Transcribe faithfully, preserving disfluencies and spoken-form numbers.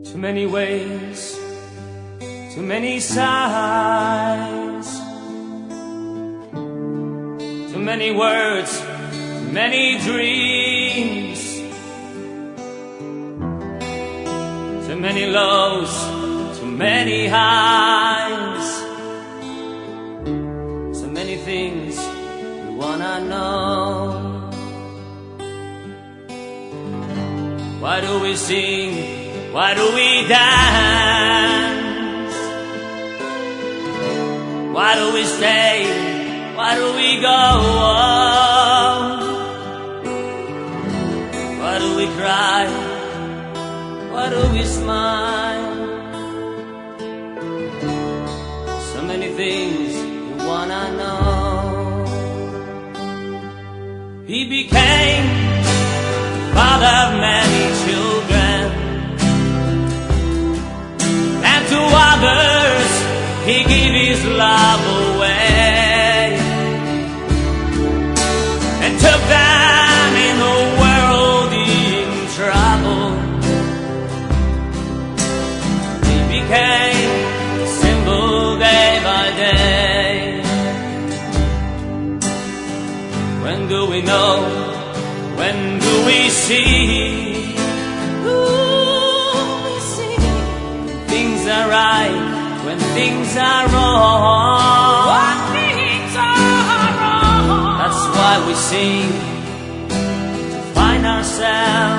Too many ways, too many sighs, too many words, too many dreams, too many lows, too many highs, so many things we wanna know. Why do we sing? Why do we dance? Why do we stay? Why do we go on? Why do we cry? Why do we smile? So many things you wanna know. He became father of many children, and to others he gave his love away, and took them in the world in trouble. He became a symbol day by day. When do we know? When do we see? Ooh, we see things are right when things are wrong. When things are wrong. That's why we sing to find ourselves.